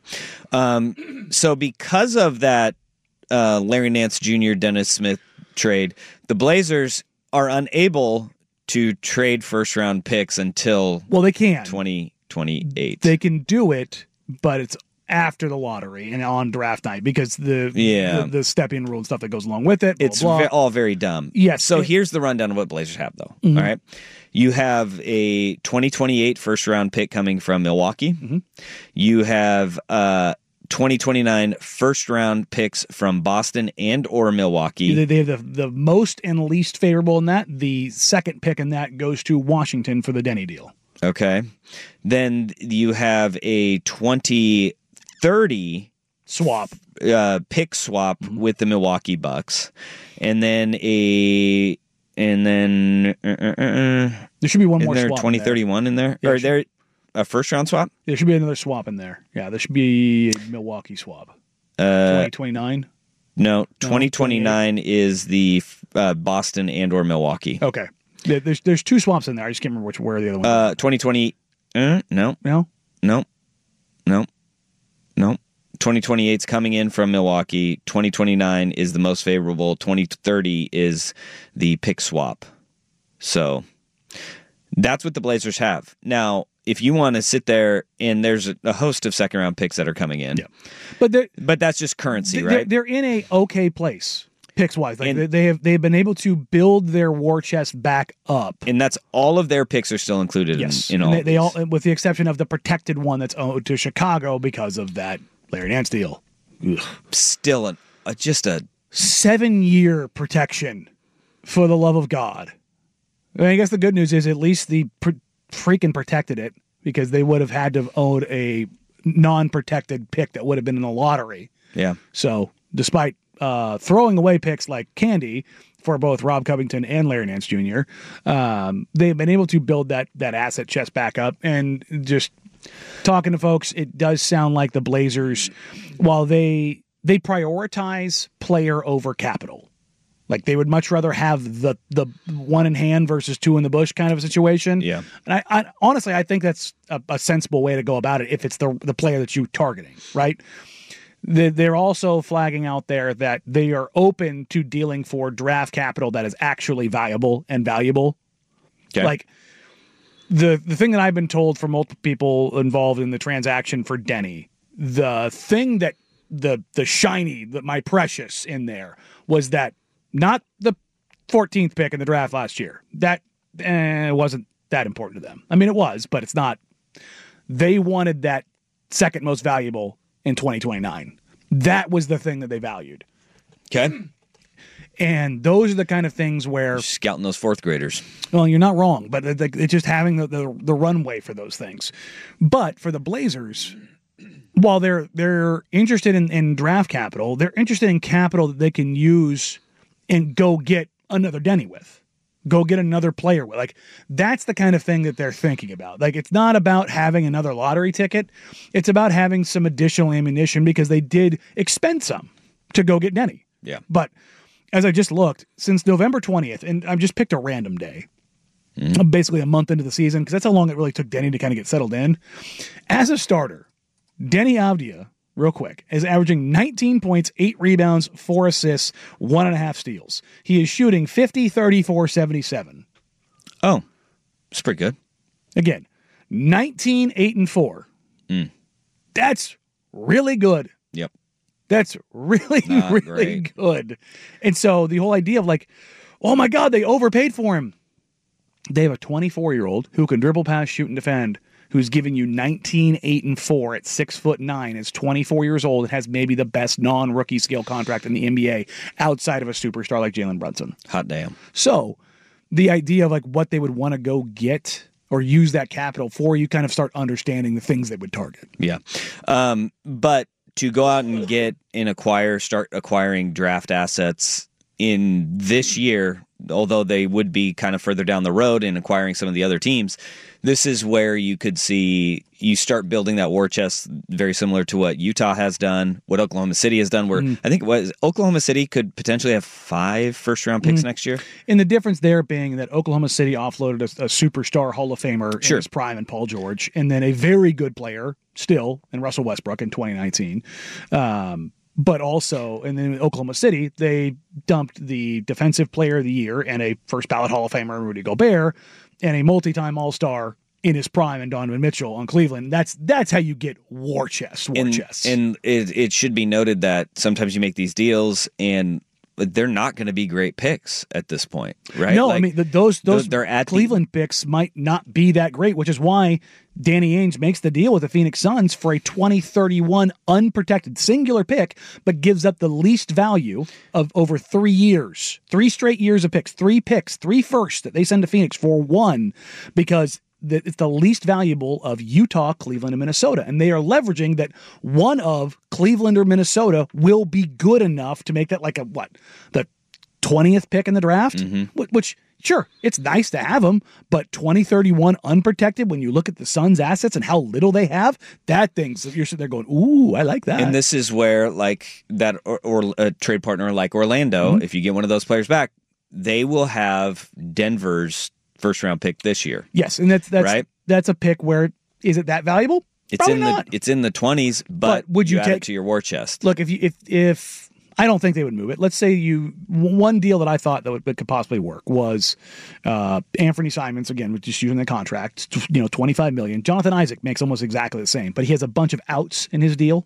Um, so because of that uh, Larry Nance Junior Dennis Smith trade, the Blazers are unable to trade first round picks until well they can twenty twenty-eight. They can do it, but it's after the lottery and on draft night because the Yeah. the, the step-in rule and stuff that goes along with it. Blah, It's blah, ve- blah. all very dumb. Yes. So It- here's the rundown of what Blazers have, though. Mhm. All right. You have a twenty twenty-eight first round pick coming from Milwaukee. Mm-hmm. You have uh, twenty twenty-nine first round picks from Boston and or Milwaukee. They, they have the, the most and least favorable in that. The second pick in that goes to Washington for the Denny deal. Okay. Then you have a twenty thirty swap uh, pick swap Mm-hmm. with the Milwaukee Bucks, and then a and then uh, uh, uh, there should be one isn't more there swap in twenty thirty-one in there. Yeah, Or it should- there a first round swap? There should be another swap in there. Yeah, there should be a Milwaukee swap. Uh, twenty twenty-nine? No, twenty twenty-nine is the uh, Boston and or Milwaukee. Okay. There- There's there's two swaps in there. I just can't remember which where the other one. Uh, twenty twenty. Uh, no, no, no, no, no. twenty twenty-eight's coming in from Milwaukee. twenty twenty-nine is the most favorable. twenty thirty is the pick swap. So that's what the Blazers have. Now, if you want to sit there and there's a, a host of second round picks that are coming in, yeah. but they're, but that's just currency, they're, right? they're in a okay place picks wise. Like they, they have they've been able to build their war chest back up. And that's all of their picks are still included Yes, in, in And all. they, of they these. all, with the exception of the protected one that's owed to Chicago because of that Larry Nance deal. Ugh. Still a, a just a seven year protection for the love of God. I, mean, I guess the good news is at least the pr- freaking protected it because they would have had to have owned a non-protected pick that would have been in the lottery. Yeah. So despite uh, throwing away picks like candy for both Rob Covington and Larry Nance Junior, um, they've been able to build that that asset chest back up. And just talking to folks, it does sound like the Blazers, while they they prioritize player over capital. Like they would much rather have the the one in hand versus two in the bush kind of a situation. Yeah. And I, I honestly, I think that's a, a sensible way to go about it if it's the the player that you're targeting, right? The, they're also flagging out there that they are open to dealing for draft capital that is actually valuable and valuable. Okay. Like the the thing that I've been told from multiple people involved in the transaction for Denny, the thing that the the shiny, the, my precious in there was that not the fourteenth pick in the draft last year. That eh, wasn't that important to them. I mean, it was, but it's not. They wanted that second most valuable in twenty twenty-nine. That was the thing that they valued. Okay. And those are the kind of things where scouting those fourth graders. Well, you're not wrong, but it's it's just having the, the the runway for those things. But for the Blazers, while they're they're interested in, in draft capital, they're interested in capital that they can use and go get another Denny with. Go get another player with. Like, that's the kind of thing that they're thinking about. Like, it's not about having another lottery ticket. It's about having some additional ammunition because they did expend some to go get Denny. Yeah. But as I just looked, since November twentieth, and I've just picked a random day, mm-hmm. basically a month into the season, because that's how long it really took Denny to kind of get settled in. As a starter, Denny Avdia, real quick, is averaging nineteen points, eight rebounds, four assists, one and a half steals. He is shooting fifty, thirty-four, seventy-seven. Oh, that's pretty good. Again, nineteen, eight, and four. Mm. That's really good. Yep. That's really, Not really great. good. And so the whole idea of like, oh my God, they overpaid for him. They have a twenty-four-year-old who can dribble, pass, shoot, and defend, who's giving you nineteen, eight, and four at six foot nine, is twenty-four years old, and has maybe the best non-rookie scale contract in the N B A outside of a superstar like Jalen Brunson. Hot damn. So the idea of like what they would want to go get or use that capital for, you kind of start understanding the things they would target. Yeah. Um, but to go out and get and acquire, start acquiring draft assets in this year, although they would be kind of further down the road in acquiring some of the other teams, this is where you could see you start building that war chest, very similar to what Utah has done, what Oklahoma City has done, where mm. I think what Oklahoma City could potentially have five first-round picks mm. next year. And the difference there being that Oklahoma City offloaded a, a superstar Hall of Famer sure. in his prime in Paul George, and then a very good player still in Russell Westbrook in twenty nineteen. Um, but also, and then in Oklahoma City, they dumped the Defensive Player of the Year and a first-ballot Hall of Famer, Rudy Gobert, and a multi-time All-Star in his prime and Donovan Mitchell on Cleveland. That's that's how you get war chests, war and, chests. And it, it should be noted that sometimes you make these deals and they're not going to be great picks at this point, right? No, like, I mean, the, those those they're at Cleveland the, picks might not be that great, which is why Danny Ainge makes the deal with the Phoenix Suns for a twenty thirty-one unprotected singular pick, but gives up the least value of over three years, three straight years of picks, three picks, three firsts that they send to Phoenix for one, because it's the least valuable of Utah, Cleveland, and Minnesota. And they are leveraging that one of Cleveland or Minnesota will be good enough to make that like a, what, the twentieth pick in the draft? Mm-hmm. Which, sure, it's nice to have them, but twenty thirty-one unprotected, when you look at the Suns' assets and how little they have, that thing's, you're sitting there going, ooh, I like that. And this is where, like, that or, or a trade partner like Orlando, mm-hmm. if you get one of those players back, they will have Denver's first round pick this year. Yes, and that's that's right? that's a pick where is it that valuable? It's Probably in not. the it's in the twenties, but, but would you, you add take it to your war chest? Look, if you if if I don't think they would move it. Let's say you one deal that I thought that, would, that could possibly work was uh, Anthony Simons, again, with just using the contract, you know, twenty-five million dollars. Jonathan Isaac makes almost exactly the same, but he has a bunch of outs in his deal.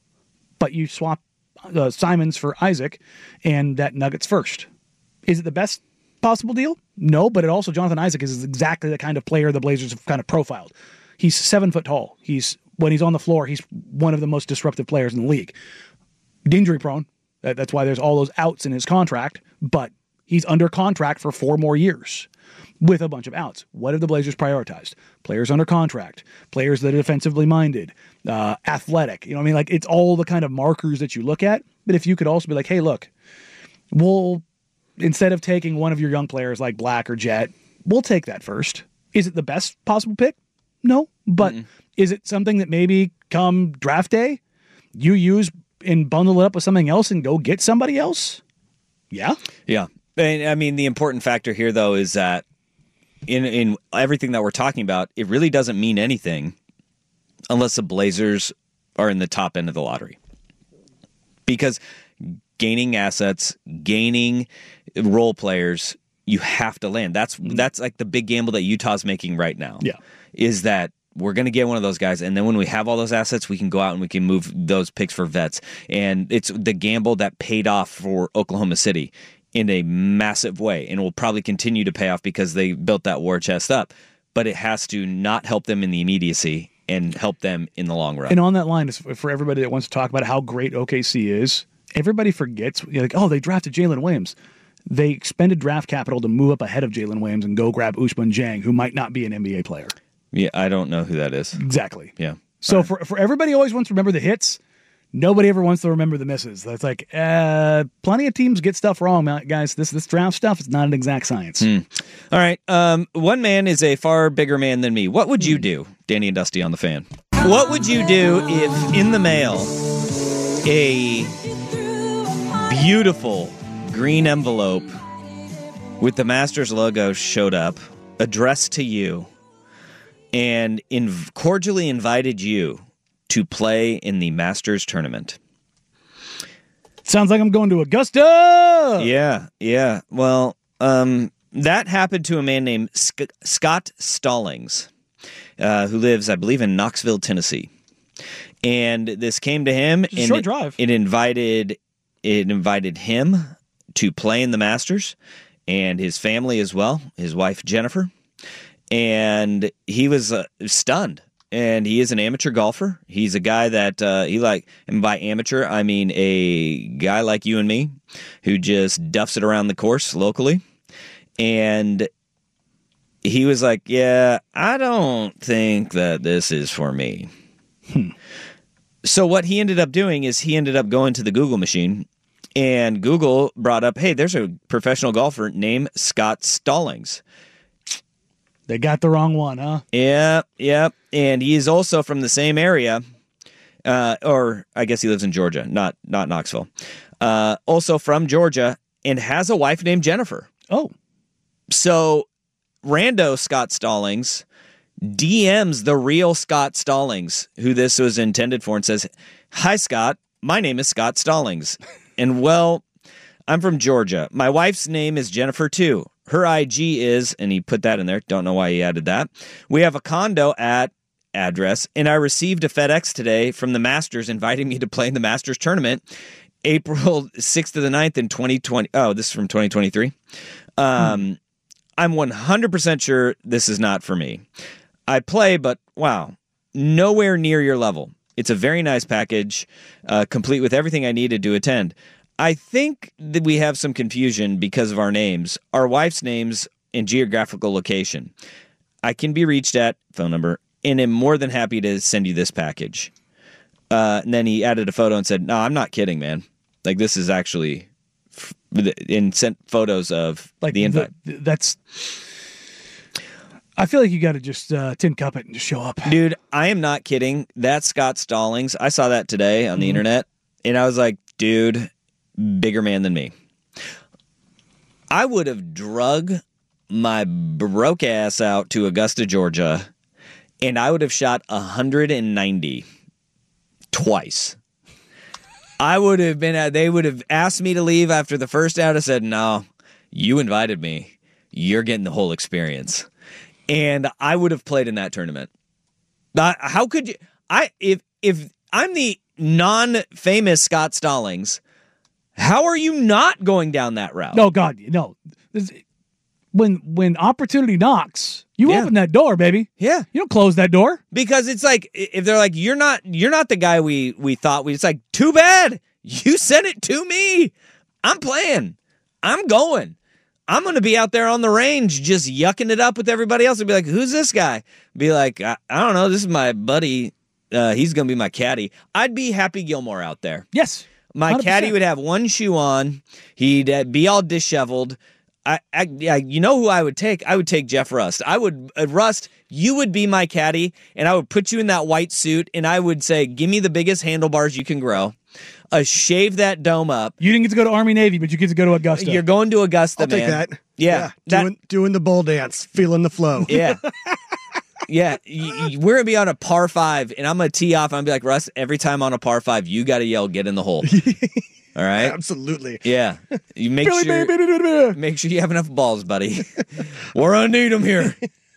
But you swap uh, Simons for Isaac, and that Nuggets first. Is it the best possible deal? No, but it also, Jonathan Isaac is exactly the kind of player the Blazers have kind of profiled. He's seven foot tall. He's when he's on the floor, he's one of the most disruptive players in the league. Injury prone. That's why there's all those outs in his contract, but he's under contract for four more years with a bunch of outs. What have the Blazers prioritized? Players under contract, players that are defensively minded, uh, athletic. You know what I mean? Like, it's all the kind of markers that you look at. But if you could also be like, hey, look, we'll, instead of taking one of your young players like Black or Jet, we'll take that first. Is it the best possible pick? No. But mm-hmm. is it something that maybe come draft day, you use and bundle it up with something else and go get somebody else? Yeah. Yeah. And I mean, the important factor here, though, is that in in everything that we're talking about, it really doesn't mean anything unless the Blazers are in the top end of the lottery. Because gaining assets, gaining role players, you have to land. That's that's like the big gamble that Utah's making right now. Yeah. Is that we're going to get one of those guys, and then when we have all those assets, we can go out and we can move those picks for vets. And it's the gamble that paid off for Oklahoma City in a massive way, and will probably continue to pay off because they built that war chest up. But it has to not help them in the immediacy and help them in the long run. And on that line, for everybody that wants to talk about how great O K C is, everybody forgets, you're like, oh, they drafted Jalen Williams. They expended draft capital to move up ahead of Jalen Williams and go grab Ousmane Dieng, who might not be an N B A player. Yeah, I don't know who that is. Exactly. Yeah. So right. for for everybody who always wants to remember the hits, nobody ever wants to remember the misses. That's like, uh, plenty of teams get stuff wrong, guys. This this draft stuff is not an exact science. Hmm. All right. Um, one man is a far bigger man than me. What would you do, Danny and Dusty on the Fan? What would you do if in the mail a beautiful green envelope with the Masters logo showed up, addressed to you, and inv- cordially invited you to play in the Masters tournament? Sounds like I'm going to Augusta! Yeah, yeah. Well, um, that happened to a man named Sc- Scott Stallings, uh, who lives, I believe, in Knoxville, Tennessee. And this came to him, it's a and short it, drive. it invited it invited him to play in the Masters, and his family as well, his wife Jennifer. And he was uh, stunned. And he is an amateur golfer. He's a guy that uh, he like, and by amateur, I mean a guy like you and me who just duffs it around the course locally. And he was like, yeah, I don't think that this is for me. Hmm. So what he ended up doing is he ended up going to the Google machine, and Google brought up, hey, there's a professional golfer named Scott Stallings. They got the wrong one, huh? Yeah, yeah. And he is also from the same area, uh, or I guess he lives in Georgia, not not Knoxville. Uh, also from Georgia, and has a wife named Jennifer. Oh. So rando Scott Stallings D Ms the real Scott Stallings, who this was intended for, and says, hi, Scott. My name is Scott Stallings. And, well, I'm from Georgia. My wife's name is Jennifer, too. Her I G is, and he put that in there. Don't know why he added that. We have a condo at address, and I received a FedEx today from the Masters inviting me to play in the Masters tournament April sixth to the ninth in twenty twenty. Oh, this is from twenty twenty-three. Um, hmm. I'm one hundred percent sure this is not for me. I play, but wow, nowhere near your level. It's a very nice package, uh, complete with everything I needed to attend. I think that we have some confusion because of our names, our wife's names, and geographical location. I can be reached at phone number, and am more than happy to send you this package. Uh, and then he added a photo and said, no, I'm not kidding, man. Like, this is actually, f- and sent photos of like the invite. The, that's, I feel like you got to just uh, tin cup it and just show up. Dude, I am not kidding. That's Scott Stallings. I saw that today on the mm-hmm. internet, and I was like, dude, bigger man than me. I would have drug my broke ass out to Augusta, Georgia, and I would have shot one hundred ninety twice. I would have been at, they would have asked me to leave after the first out. I said, no, you invited me. You're getting the whole experience. And I would have played in that tournament. Uh, how could you? I if if I'm the non-famous Scott Stallings, how are you not going down that route? No, God, no. This, when when opportunity knocks, you yeah. open that door, baby. Yeah, you don't close that door because it's like if they're like you're not you're not the guy we we thought we. It's like too bad you sent it to me. I'm playing. I'm going. I'm going to be out there on the range just yucking it up with everybody else and be like, who's this guy? Be like, I, I don't know. This is my buddy. Uh, he's going to be my caddy. I'd be Happy Gilmore out there. Yes. My one hundred percent. Caddy would have one shoe on. He'd uh, be all disheveled. I, I, I, you know who I would take? I would take Jeff Rust. I would, uh, Rust, you would be my caddy, and I would put you in that white suit, and I would say, give me the biggest handlebars you can grow. Uh, shave that dome up. You didn't get to go to Army Navy, but you get to go to Augusta. You're going to Augusta, I'll man. take that. Yeah. yeah. That, doing, doing the bull dance, feeling the flow. Yeah. yeah. Y- y- we're going to be on a par five, and I'm going to tee off. I'm going to be like, Russ, every time on a par five, you got to yell, get in the hole. All right? Absolutely. Yeah. You make sure, make sure you have enough balls, buddy. We're going to need them here.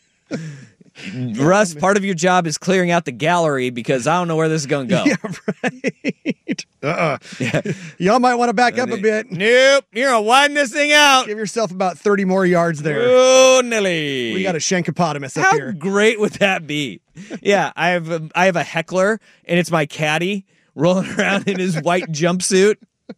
Russ, part of your job is clearing out the gallery because I don't know where this is going to go. Yeah, right. Uh-uh. Yeah. Y'all might want to back up a bit. Nope. You're going to widen this thing out. Give yourself about thirty more yards there. Oh, Nelly. We got a Shankopotamus up How here. How great would that be? Yeah, I have a, I have a heckler, and it's my caddy rolling around in his white jumpsuit.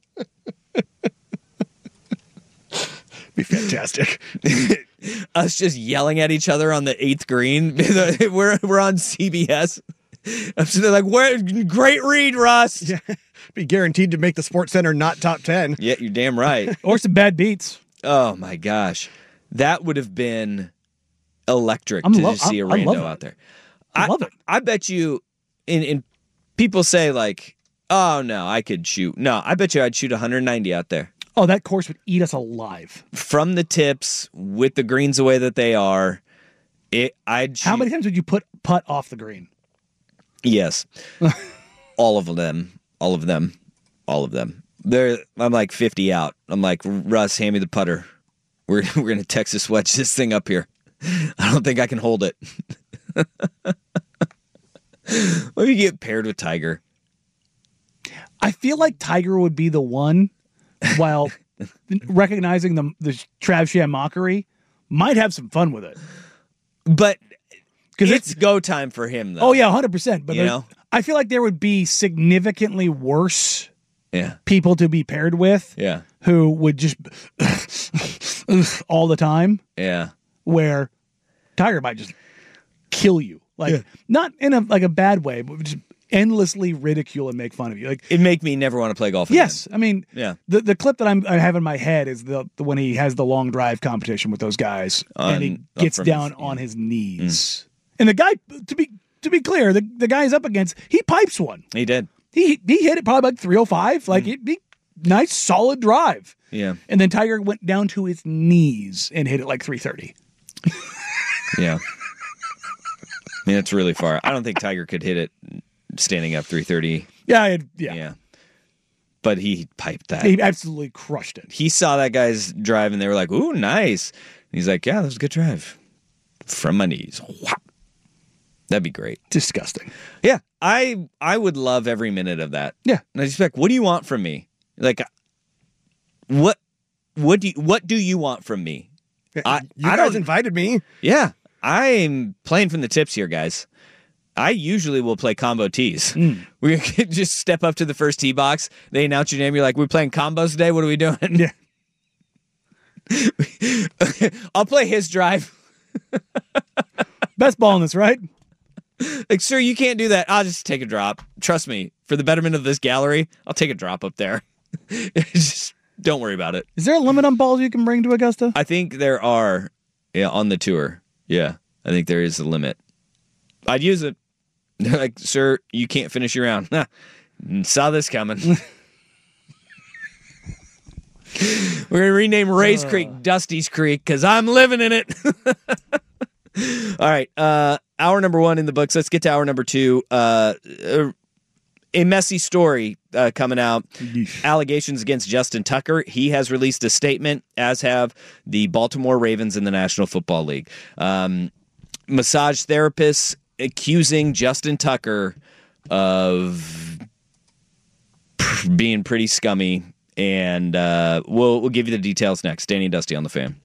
Be fantastic. Us just yelling at each other on the eighth green. we're we're on C B S. I'm sitting there like, Where, great read, Russ. Yeah. Be guaranteed to make the Sports Center not top ten. Yeah, you're damn right. Or some bad beats. Oh my gosh, that would have been electric I'm to lo- just see a I, I rando love out there. I, I love it. I bet you, in in people say like, oh no, I could shoot. No, I bet you I'd shoot one hundred ninety out there. Oh, that course would eat us alive. From the tips, with the greens the way that they are, it. I'd. Shoot. How many times would you put putt off the green? Yes, all of them, all of them, all of them. They're. I'm like fifty out. I'm like, Russ, hand me the putter. We're we're gonna Texas wedge this thing up here. I don't think I can hold it. What if you get paired with Tiger? I feel like Tiger would be the one. While recognizing the the Trav Sham mockery, might have some fun with it. But because it's, it's go time for him, though. Oh yeah, one hundred percent. But you know? I feel like there would be significantly worse Yeah. people to be paired with Yeah. who would just all the time. Yeah. Where Tiger might just kill you. Like, Yeah. not in a like a bad way, but just endlessly ridicule and make fun of you. Like, It'd make me never want to play golf again. yes, I mean, Yeah. the the clip that I'm, I have in my head is the, the when he has the long drive competition with those guys, On- and he up gets from down his- on his knees, and the guy, to be to be clear, the the guy he's up against, he pipes one. He did. He he hit it probably like three oh five, like it be nice solid drive, Yeah. and then Tiger went down to his knees and hit it like three thirty. Yeah. I mean, it's really far. I don't think Tiger could hit it standing up three thirty. Yeah, it, yeah, Yeah. But he piped that. he absolutely crushed it. He saw that guy's drive and they were like, ooh, nice. And he's like, yeah, that was a good drive. From my knees. Wow. That'd be great. Disgusting. Yeah. I I would love every minute of that. Yeah. And I just be like, what do you want from me? Like, what what do you, what do you want from me? I, You I guys don't, invited me. yeah. I'm playing from the tips here, guys. I usually will play combo tees. Mm. We just step up to the first tee box. They announce your name. You're like, we're playing combos today. What are we doing? Yeah. I'll play his drive. Best ball in this, right? Like, sir, you can't do that. I'll just take a drop. Trust me. For the betterment of this gallery, I'll take a drop up there. Just don't worry about it. Is there a limit on balls you can bring to Augusta? I think there are, yeah, on the tour. Yeah, I think there is a limit. I'd use it. They're like, sir, you can't finish your round. Saw this coming. We're going to rename Ray's uh. Creek Dusty's Creek because I'm living in it. All right. Uh, hour number one in the books. Let's get to hour number two. Uh, a messy story uh, coming out. Yeesh. Allegations against Justin Tucker. He has released a statement, as have the Baltimore Ravens in the National Football League. Um, massage therapists accusing Justin Tucker of being pretty scummy. And uh, we'll we'll give you the details next. Danny and Dusty on the Fan.